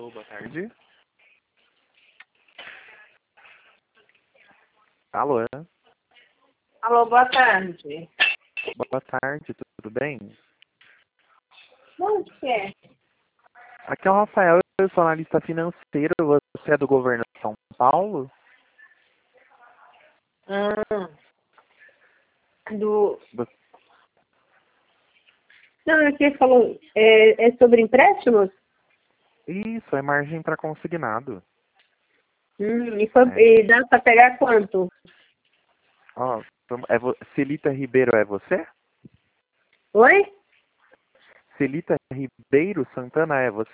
Alô, boa tarde. Alô, Alô, boa tarde. boa tarde, tudo bem? Onde que é? Aqui é o Rafael, eu sou analista financeiro, você é do governo de São Paulo? Ah, do... Você- Não, aqui falou, é sobre empréstimos? Isso, é margem para consignado. E dá para pegar quanto? Ó, Celita Ribeiro é você? Oi? Celita Ribeiro Santana é você?